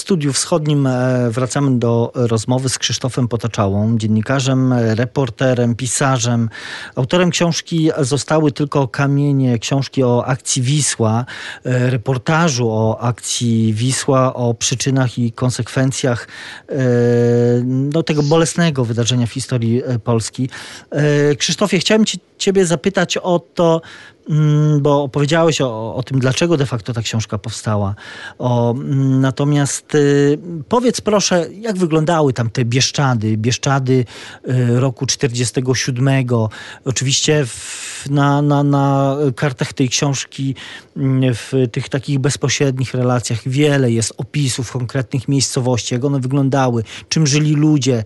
Studiu Wschodnim wracamy do rozmowy z Krzysztofem Potaczałą, dziennikarzem, reporterem, pisarzem. Autorem książki Zostały tylko kamienie, książki o akcji Wisła, reportażu o akcji Wisła, o przyczynach i konsekwencjach tego bolesnego wydarzenia w historii Polski. Krzysztofie, chciałem ciebie zapytać o to, bo opowiedziałeś o tym, dlaczego de facto ta książka powstała. Natomiast powiedz proszę, jak wyglądały tam te Bieszczady roku 47. Oczywiście na kartach tej książki, w tych takich bezpośrednich relacjach wiele jest opisów konkretnych miejscowości, jak one wyglądały, czym żyli ludzie,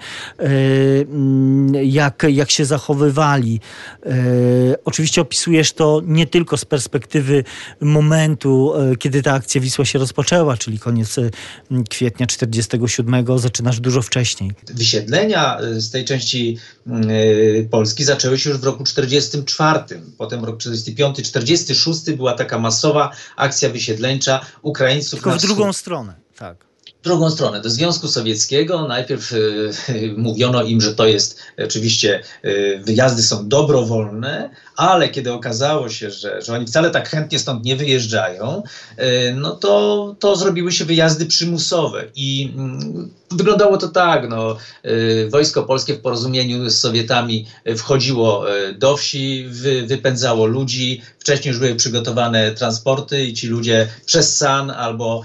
jak się zachowywali. Oczywiście opisujesz to nie tylko z perspektywy momentu, kiedy ta akcja Wisła się rozpoczęła, czyli koniec kwietnia 47, zaczynasz dużo wcześniej. Wysiedlenia z tej części Polski zaczęły się już w roku 44. Potem rok 45, 46 była taka masowa akcja wysiedleńcza Ukraińców. Tylko w drugą stronę, tak. Drugą stronę, do Związku Sowieckiego. Najpierw mówiono im, że to jest oczywiście, wyjazdy są dobrowolne, ale kiedy okazało się, że oni wcale tak chętnie stąd nie wyjeżdżają, no to zrobiły się wyjazdy przymusowe i wyglądało to tak, wojsko polskie w porozumieniu z Sowietami wchodziło do wsi, wypędzało ludzi, wcześniej już były przygotowane transporty i ci ludzie przez San albo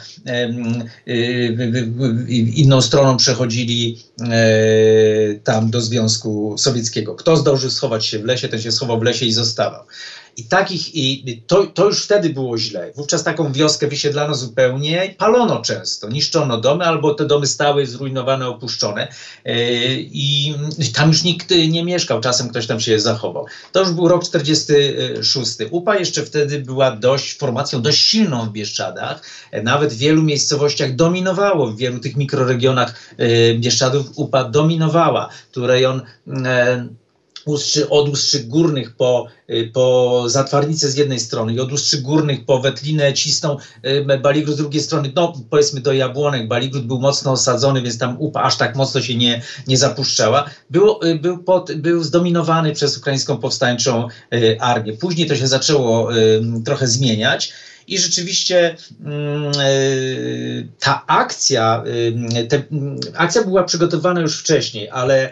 inną stroną przechodzili tam do Związku Sowieckiego. Kto zdążył schować się w lesie, ten się schował w lesie i zostawał. To już wtedy było źle. Wówczas taką wioskę wysiedlano zupełnie, palono często, niszczono domy, albo te domy stały zrujnowane, opuszczone i tam już nikt nie mieszkał, czasem ktoś tam się zachował. To już był rok 46. UPA jeszcze wtedy była formacją dość silną w Bieszczadach, nawet w wielu miejscowościach dominało, w wielu tych mikroregionach Bieszczadów UPA dominowała, tu rejon od Ustrzyk Górnych po Zatwarnicę z jednej strony i od Ustrzyk Górnych po Wetlinę, Cisną, Baligród z drugiej strony, powiedzmy do Jabłonek. Baligród był mocno osadzony, więc tam UPA aż tak mocno się nie zapuszczała. Był zdominowany przez ukraińską powstańczą armię. Później to się zaczęło trochę zmieniać. I rzeczywiście ta akcja była przygotowana już wcześniej, ale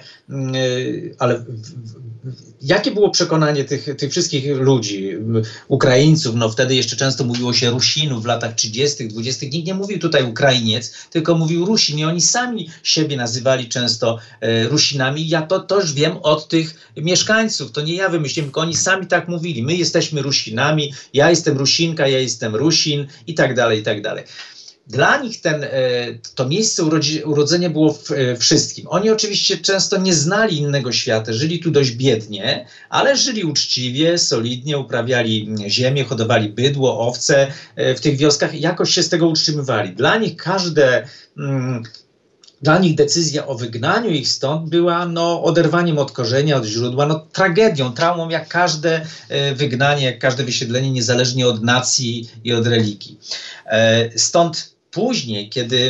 jakie było przekonanie tych wszystkich ludzi, Ukraińców, wtedy jeszcze często mówiło się Rusinów w latach 30., 20. Nikt nie mówił tutaj Ukrainiec, tylko mówił Rusin i oni sami siebie nazywali często Rusinami. Ja to już wiem od tych mieszkańców, to nie ja wymyśliłem, tylko oni sami tak mówili. My jesteśmy Rusinami, ja jestem Rusinka, ja jestem Rusin i tak dalej, i tak dalej. Dla nich to miejsce urodzenia było wszystkim. Oni oczywiście często nie znali innego świata, żyli tu dość biednie, ale żyli uczciwie, solidnie, uprawiali ziemię, hodowali bydło, owce w tych wioskach i jakoś się z tego utrzymywali. Dla nich decyzja o wygnaniu ich stąd była oderwaniem od korzenia, od źródła, tragedią, traumą, jak każde wygnanie, jak każde wysiedlenie, niezależnie od nacji i od religii. Stąd później, kiedy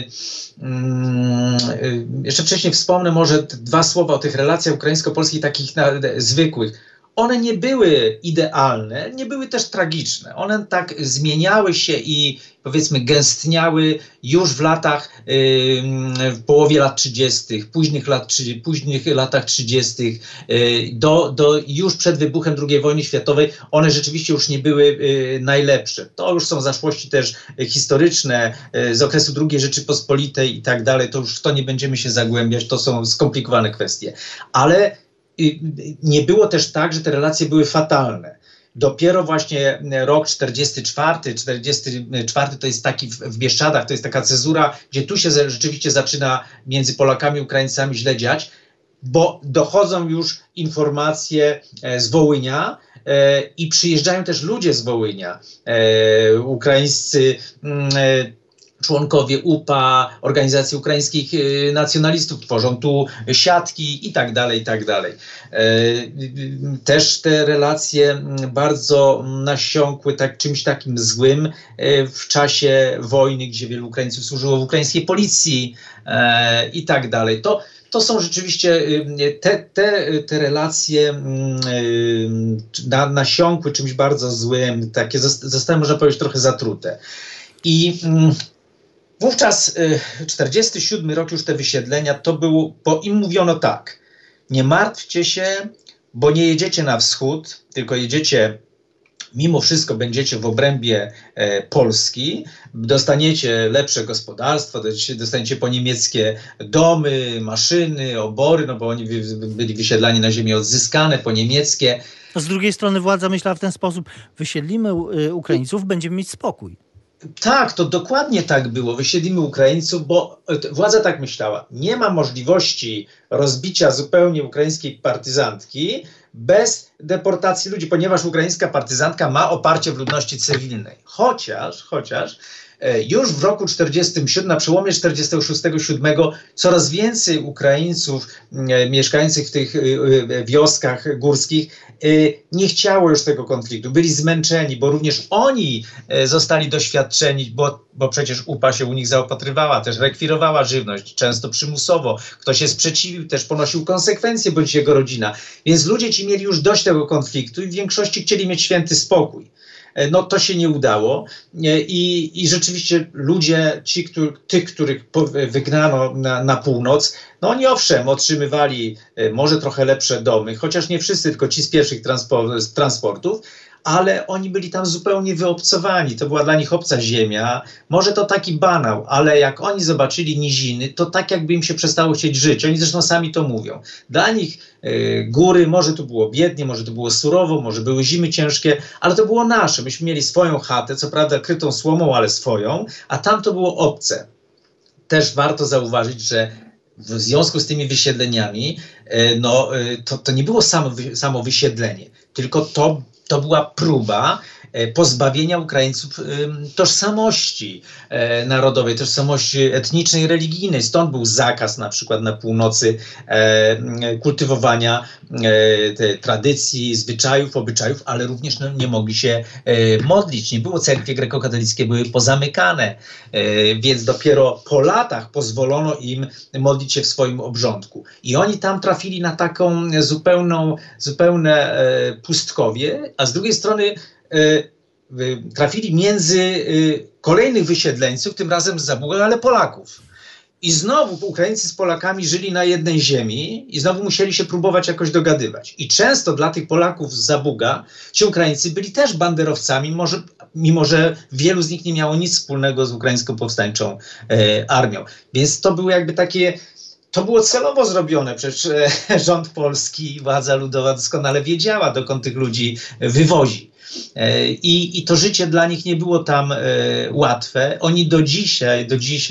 jeszcze wcześniej wspomnę może dwa słowa o tych relacjach ukraińsko-polskich, takich zwykłych. One nie były idealne, nie były też tragiczne. One tak zmieniały się i powiedzmy gęstniały już w w połowie lat 30., późnych latach 30., już przed wybuchem II wojny światowej. One rzeczywiście już nie były najlepsze. To już są zaszłości też historyczne z okresu II Rzeczypospolitej i tak dalej. To już w to nie będziemy się zagłębiać, to są skomplikowane kwestie. Ale nie było też tak, że te relacje były fatalne. Dopiero właśnie rok 44 to jest taki w Bieszczadach, to jest taka cezura, gdzie tu się rzeczywiście zaczyna między Polakami i Ukraińcami źle dziać, bo dochodzą już informacje z Wołynia i przyjeżdżają też ludzie z Wołynia, ukraińscy członkowie UPA, organizacji ukraińskich nacjonalistów tworzą tu siatki i tak dalej, i tak dalej. Też te relacje bardzo nasiąkły czymś takim złym w czasie wojny, gdzie wielu Ukraińców służyło w ukraińskiej policji i tak dalej. To są rzeczywiście te relacje nasiąkły czymś bardzo złym, takie zostały, można powiedzieć, trochę zatrute. I wówczas 47 rok, już te wysiedlenia, to było, bo im mówiono tak: nie martwcie się, bo nie jedziecie na wschód, tylko jedziecie, mimo wszystko będziecie w obrębie Polski, dostaniecie lepsze gospodarstwo, dostaniecie po niemieckie domy, maszyny, obory, no bo oni byli wysiedlani na ziemię odzyskane, po niemieckie. Z drugiej strony władza myślała w ten sposób: wysiedlimy Ukraińców, będziemy mieć spokój. Tak, to dokładnie tak było. Wysiedlimy Ukraińców, bo władza tak myślała. Nie ma możliwości rozbicia zupełnie ukraińskiej partyzantki bez deportacji ludzi, ponieważ ukraińska partyzantka ma oparcie w ludności cywilnej. Chociaż już w roku 47, na przełomie 46-47, coraz więcej Ukraińców mieszkających w tych wioskach górskich nie chciało już tego konfliktu. Byli zmęczeni, bo również oni zostali doświadczeni, bo przecież UPA się u nich zaopatrywała, też rekwirowała żywność, często przymusowo. Kto się sprzeciwił, też ponosił konsekwencje, bądź jego rodzina. Więc ludzie ci mieli już dość tego konfliktu i w większości chcieli mieć święty spokój. No to się nie udało i rzeczywiście ludzie, tych, których wygnano na północ, no oni owszem otrzymywali może trochę lepsze domy, chociaż nie wszyscy, tylko ci z pierwszych transportów, ale oni byli tam zupełnie wyobcowani. To była dla nich obca ziemia. Może to taki banał, ale jak oni zobaczyli niziny, to tak jakby im się przestało chcieć żyć. Oni zresztą sami to mówią. Dla nich góry, może tu było biednie, może tu było surowo, może były zimy ciężkie, ale to było nasze. Myśmy mieli swoją chatę, co prawda krytą słomą, ale swoją, a tam to było obce. Też warto zauważyć, że w związku z tymi wysiedleniami, to nie było samo wysiedlenie, tylko to była próba pozbawienia Ukraińców tożsamości narodowej, tożsamości etnicznej, religijnej. Stąd był zakaz na przykład na północy kultywowania tradycji, zwyczajów, obyczajów, ale również nie mogli się modlić. Nie było, cerkwie grekokatolickie były pozamykane, więc dopiero po latach pozwolono im modlić się w swoim obrządku. I oni tam trafili na taką zupełne pustkowie, a z drugiej strony trafili między kolejnych wysiedleńców, tym razem z Zabuga, ale Polaków. I znowu Ukraińcy z Polakami żyli na jednej ziemi i znowu musieli się próbować jakoś dogadywać. I często dla tych Polaków z Zabuga ci Ukraińcy byli też banderowcami, mimo że wielu z nich nie miało nic wspólnego z ukraińską powstańczą armią. Więc to było jakby takie... To było celowo zrobione, przecież rząd polski, władza ludowa doskonale wiedziała, dokąd tych ludzi wywozi. I to życie dla nich nie było tam łatwe. Oni do dzisiaj,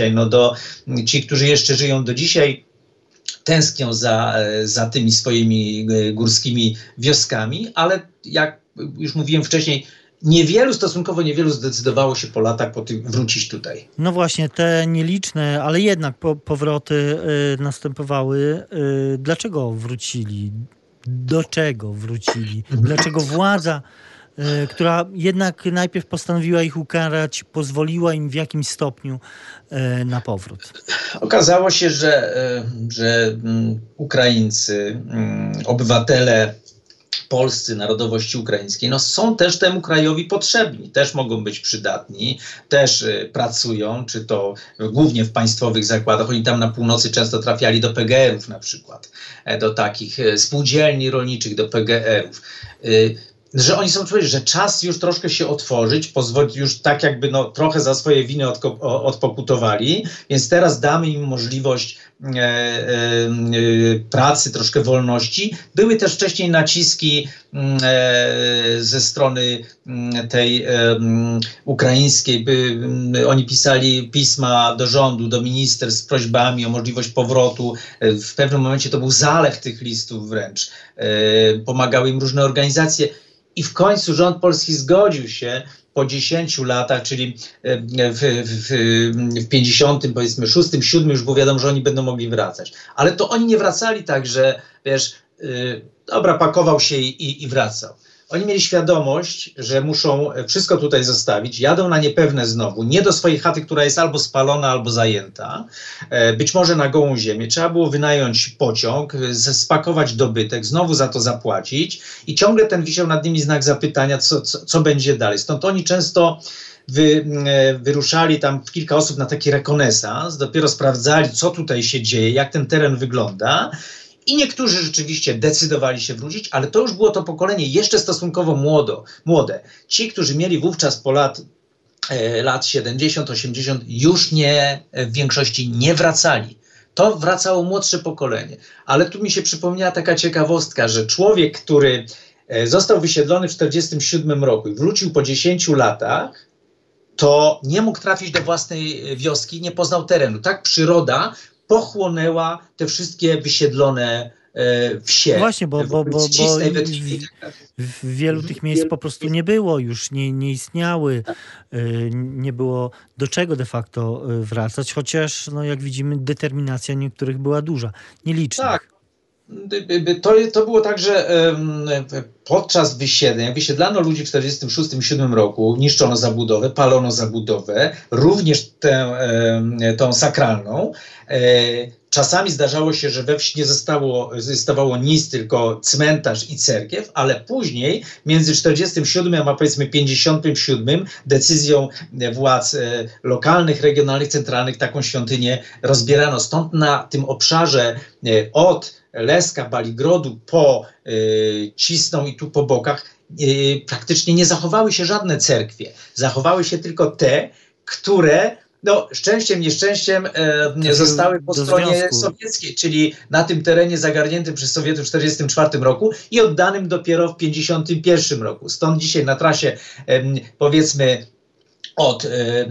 ci, którzy jeszcze żyją do dzisiaj, tęsknią za tymi swoimi górskimi wioskami, ale jak już mówiłem wcześniej, stosunkowo niewielu zdecydowało się po latach wrócić tutaj. No właśnie, te nieliczne, ale jednak powroty następowały. Dlaczego wrócili? Do czego wrócili? Dlaczego władza, która jednak najpierw postanowiła ich ukarać, pozwoliła im w jakimś stopniu na powrót? Okazało się, że Ukraińcy, obywatele polscy, narodowości ukraińskiej, są też temu krajowi potrzebni, też mogą być przydatni, też pracują, czy to głównie w państwowych zakładach. Oni tam na północy często trafiali do PGR-ów na przykład, do takich spółdzielni rolniczych, do PGR-ów. Że oni są czuli, że czas już troszkę się otworzyć, pozwolić już tak jakby trochę za swoje winy odpokutowali, więc teraz damy im możliwość pracy, troszkę wolności. Były też wcześniej naciski ze strony tej ukraińskiej. Oni pisali pisma do rządu, do ministerstw z prośbami o możliwość powrotu. W pewnym momencie to był zalew tych listów wręcz. Pomagały im różne organizacje. I w końcu rząd polski zgodził się po 10 latach, czyli w 50, powiedzmy 6, 7 już było wiadomo, że oni będą mogli wracać. Ale to oni nie wracali tak, że wiesz, dobra, pakował się i wracał. Oni mieli świadomość, że muszą wszystko tutaj zostawić, jadą na niepewne znowu, nie do swojej chaty, która jest albo spalona, albo zajęta, być może na gołą ziemię. Trzeba było wynająć pociąg, spakować dobytek, znowu za to zapłacić i ciągle ten wisiał nad nimi znak zapytania, co będzie dalej. Stąd oni często wyruszali tam kilka osób na taki rekonesans, dopiero sprawdzali, co tutaj się dzieje, jak ten teren wygląda. I niektórzy rzeczywiście decydowali się wrócić, ale to już było to pokolenie jeszcze stosunkowo młode. Ci, którzy mieli wówczas po lat 70, 80, już w większości nie wracali. To wracało młodsze pokolenie. Ale tu mi się przypomniała taka ciekawostka, że człowiek, który został wysiedlony w 1947 roku i wrócił po 10 latach, to nie mógł trafić do własnej wioski, nie poznał terenu. Tak przyroda pochłonęła te wszystkie wysiedlone wsie. Właśnie, bo w wielu tych miejsc po prostu nie było już, nie istniały, nie było do czego de facto wracać, chociaż no, jak widzimy determinacja niektórych była duża, nielicznych. Tak. To było tak, że podczas wysiedleń, jak wysiedlano ludzi w 1946-1947 roku, niszczono zabudowę, palono zabudowę, również tą sakralną. Czasami zdarzało się, że we wsi nie zostawało nic, tylko cmentarz i cerkiew, ale później między 1947 a powiedzmy 1957 decyzją władz lokalnych, regionalnych, centralnych taką świątynię rozbierano. Stąd na tym obszarze od Leska, Baligrodu po Cisną i tu po bokach praktycznie nie zachowały się żadne cerkwie. Zachowały się tylko te, które szczęściem, nieszczęściem zostały po stronie sowieckiej, czyli na tym terenie zagarniętym przez Sowietów w 1944 roku i oddanym dopiero w 1951 roku. Stąd dzisiaj na trasie powiedzmy od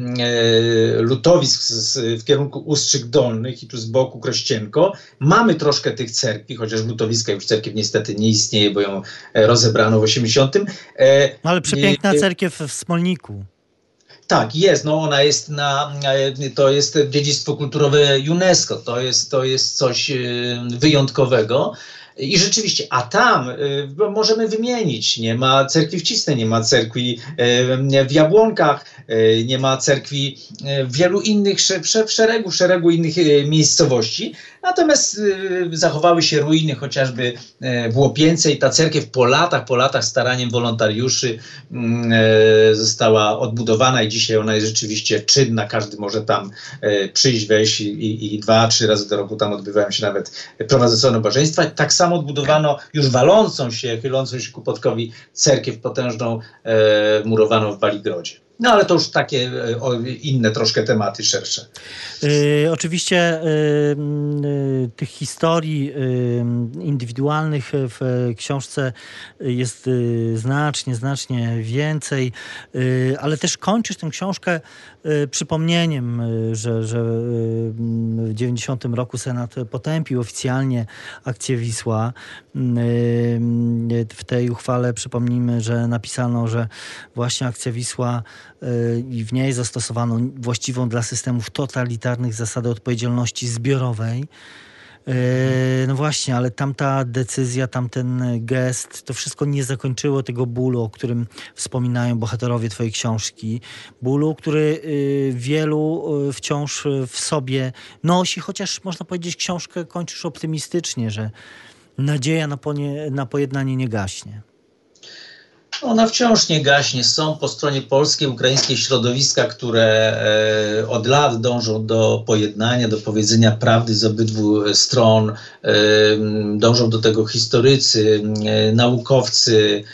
Lutowisk w kierunku Ustrzyk Dolnych i tu z boku Krościenko mamy troszkę tych cerkwi, chociaż w Lutowiska już cerkiew niestety nie istnieje, bo ją rozebrano w 80. Ale przepiękna cerkiew w Smolniku. Tak, jest. Ona jest to jest dziedzictwo kulturowe UNESCO. To jest coś wyjątkowego. I rzeczywiście, a tam możemy wymienić, nie ma cerkwi w Cisnej, nie ma cerkwi w Jabłonkach, nie ma cerkwi w wielu innych, w szeregu innych miejscowości. Natomiast zachowały się ruiny chociażby w Łopience i ta cerkiew po latach staraniem wolontariuszy została odbudowana i dzisiaj ona jest rzeczywiście czynna. Każdy może tam przyjść, wejść i 2-3 razy do roku tam odbywają się nawet prowadzone nabożeństwa. Tak samo odbudowano już walącą się, chylącą się ku podkowi cerkiew potężną murowaną w Baligrodzie. No ale to już takie inne troszkę tematy szersze. Oczywiście tych historii indywidualnych w książce jest znacznie więcej, ale też kończysz tę książkę przypomnieniem, że w 90 roku Senat potępił oficjalnie akcję Wisła. W tej uchwale przypomnijmy, że napisano, że właśnie akcja Wisła i w niej zastosowano właściwą dla systemów totalitarnych zasadę odpowiedzialności zbiorowej. No właśnie, ale tamta decyzja, tamten gest, to wszystko nie zakończyło tego bólu, o którym wspominają bohaterowie twojej książki. Bólu, który wielu wciąż w sobie nosi, chociaż można powiedzieć, książkę kończysz optymistycznie, że nadzieja na pojednanie nie gaśnie. Ona wciąż nie gaśnie. Są po stronie polskiej, ukraińskiej środowiska, które od lat dążą do pojednania, do powiedzenia prawdy z obydwu stron. Dążą do tego historycy, naukowcy,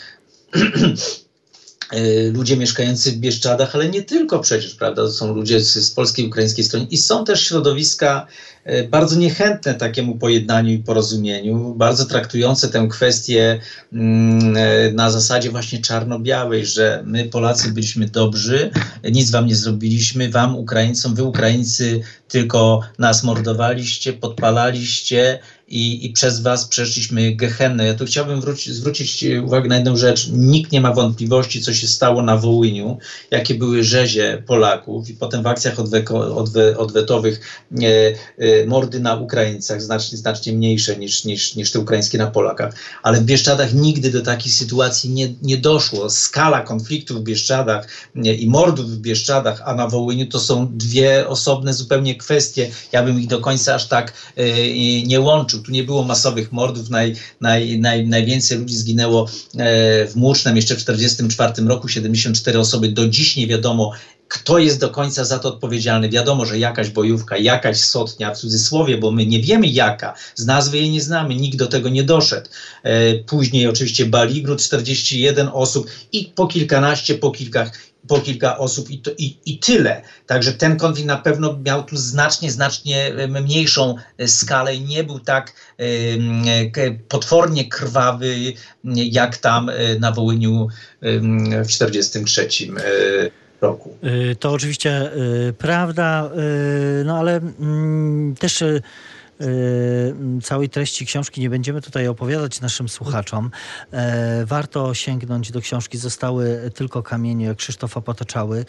ludzie mieszkający w Bieszczadach, ale nie tylko przecież, prawda? To są ludzie z polskiej i ukraińskiej strony i są też środowiska bardzo niechętne takiemu pojednaniu i porozumieniu, bardzo traktujące tę kwestię na zasadzie właśnie czarno-białej, że my Polacy byliśmy dobrzy, nic wam nie zrobiliśmy, wam Ukraińcom, wy Ukraińcy tylko nas mordowaliście, podpalaliście i przez was przeszliśmy gehennę. Ja tu chciałbym zwrócić uwagę na jedną rzecz. Nikt nie ma wątpliwości, co się stało na Wołyniu, jakie były rzezie Polaków i potem w akcjach odwetowych mordy na Ukraińcach, znacznie mniejsze niż te ukraińskie na Polakach. Ale w Bieszczadach nigdy do takiej sytuacji nie doszło. Skala konfliktów w Bieszczadach i mordów w Bieszczadach, a na Wołyniu to są dwie osobne zupełnie kwestie. Ja bym ich do końca aż tak nie łączył. Tu nie było masowych mordów. Najwięcej ludzi zginęło w Mucznem jeszcze w 1944 roku, 74 osoby. Do dziś nie wiadomo, kto jest do końca za to odpowiedzialny. Wiadomo, że jakaś bojówka, jakaś sotnia, w cudzysłowie, bo my nie wiemy jaka, z nazwy jej nie znamy, nikt do tego nie doszedł. Później oczywiście Baligród, 41 osób i po kilkanaście, po kilka osób i tyle. Także ten konflikt na pewno miał tu znacznie mniejszą skalę i nie był tak potwornie krwawy, jak tam na Wołyniu w 1943 roku. To oczywiście prawda, no ale też całej treści książki nie będziemy tutaj opowiadać naszym słuchaczom. Warto sięgnąć do książki Zostały tylko kamienie Krzysztofa Potoczały.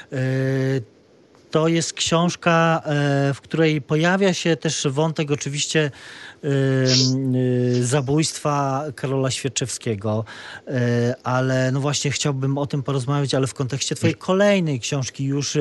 To jest książka, w której pojawia się też wątek oczywiście zabójstwa Karola Świerczewskiego, ale no właśnie chciałbym o tym porozmawiać, ale w kontekście twojej kolejnej książki już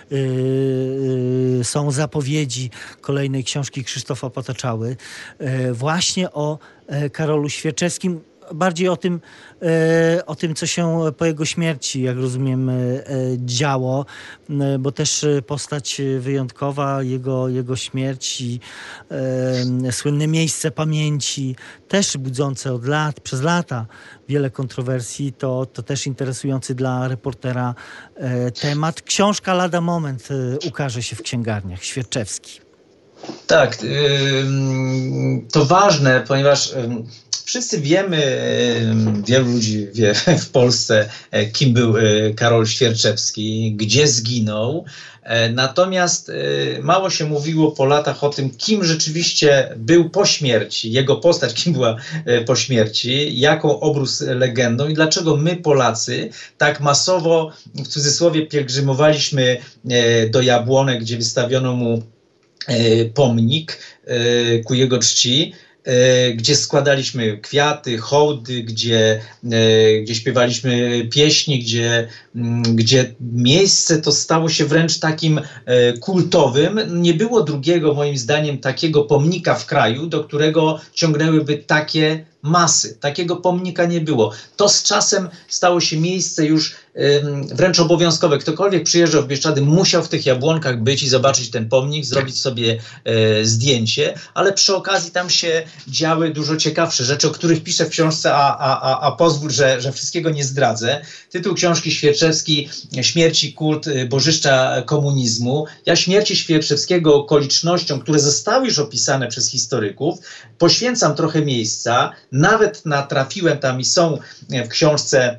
są zapowiedzi kolejnej książki Krzysztofa Potoczały właśnie o Karolu Świerczewskim. Bardziej o tym, co się po jego śmierci, jak rozumiem, działo, bo też postać wyjątkowa, jego śmierć i słynne miejsce pamięci, też budzące przez lata wiele kontrowersji, to też interesujący dla reportera temat. Książka lada moment ukaże się w księgarniach. Świerczewski. Tak, to ważne, ponieważ wszyscy wiemy, wielu ludzi wie w Polsce, kim był Karol Świerczewski, gdzie zginął. Natomiast mało się mówiło po latach o tym, kim rzeczywiście był po śmierci, jego postać, kim była po śmierci, jaką obrósł legendą i dlaczego my, Polacy, tak masowo, w cudzysłowie, pielgrzymowaliśmy do Jabłonek, gdzie wystawiono mu pomnik ku jego czci, gdzie składaliśmy kwiaty, hołdy, gdzie śpiewaliśmy pieśni, gdzie miejsce to stało się wręcz takim kultowym. Nie było drugiego, moim zdaniem, takiego pomnika w kraju, do którego ciągnęłyby takie masy. Takiego pomnika nie było. To z czasem stało się miejsce już wręcz obowiązkowe. Ktokolwiek przyjeżdżał w Bieszczady, musiał w tych Jabłonkach być i zobaczyć ten pomnik, zrobić sobie zdjęcie, ale przy okazji tam się działy dużo ciekawsze rzeczy, o których piszę w książce, a pozwól, że wszystkiego nie zdradzę. Tytuł książki Świerczewski, Śmierć i kult bożyszcza komunizmu. Ja śmierci Świerczewskiego okolicznościom, które zostały już opisane przez historyków, poświęcam trochę miejsca. Nawet natrafiłem tam i są w książce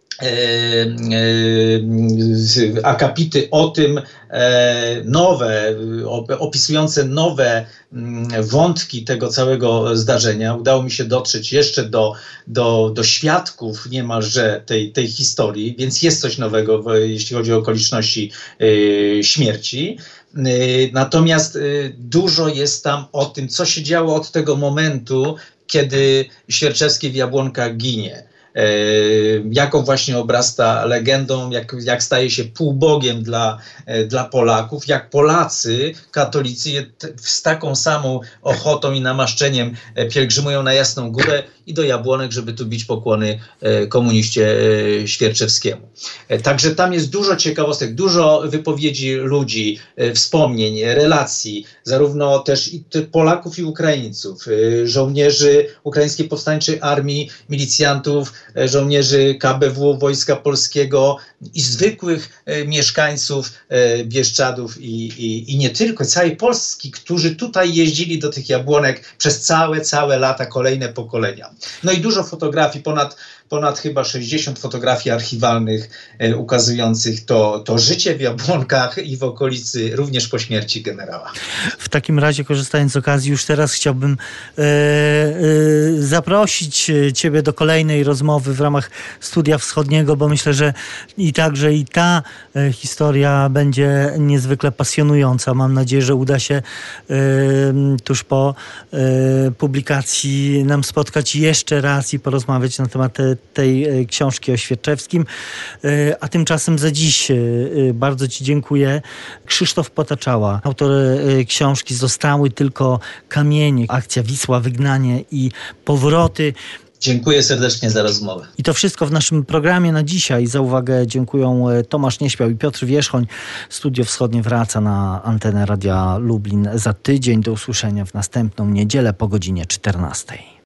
akapity o tym, nowe, opisujące nowe wątki tego całego zdarzenia. Udało mi się dotrzeć jeszcze do świadków niemalże tej historii, więc jest coś nowego, jeśli chodzi o okoliczności śmierci. Natomiast dużo jest tam o tym, co się działo od tego momentu, kiedy Świerczewski w Jabłonkach ginie. Jaką właśnie obrasta legendą, jak staje się półbogiem dla Polaków, jak Polacy, katolicy z taką samą ochotą i namaszczeniem pielgrzymują na Jasną Górę i do Jabłonek, żeby tu bić pokłony komuniście Świerczewskiemu. Także tam jest dużo ciekawostek, dużo wypowiedzi ludzi, wspomnień, relacji, zarówno też i Polaków i Ukraińców, żołnierzy Ukraińskiej Powstańczej Armii, milicjantów, żołnierzy KBW, Wojska Polskiego i zwykłych mieszkańców Bieszczadów i nie tylko, całej Polski, którzy tutaj jeździli do tych Jabłonek przez całe lata, kolejne pokolenia. No i dużo fotografii, ponad chyba 60 fotografii archiwalnych ukazujących to życie w Jabłonkach i w okolicy również po śmierci generała. W takim razie, korzystając z okazji, już teraz chciałbym zaprosić Ciebie do kolejnej rozmowy w ramach Studia Wschodniego, bo myślę, że i ta historia będzie niezwykle pasjonująca. Mam nadzieję, że uda się tuż po publikacji nam spotkać jeszcze raz i porozmawiać na temat tej książki o Świerczewskim. A tymczasem za dziś bardzo Ci dziękuję. Krzysztof Potaczała, autor książki Zostały tylko kamienie, akcja Wisła, wygnanie i powroty. Dziękuję serdecznie za rozmowę. I to wszystko w naszym programie na dzisiaj. Za uwagę dziękuję Tomasz Nieśmiał i Piotr Wierzchoń. Studio Wschodnie wraca na antenę Radia Lublin za tydzień. Do usłyszenia w następną niedzielę po godzinie 14.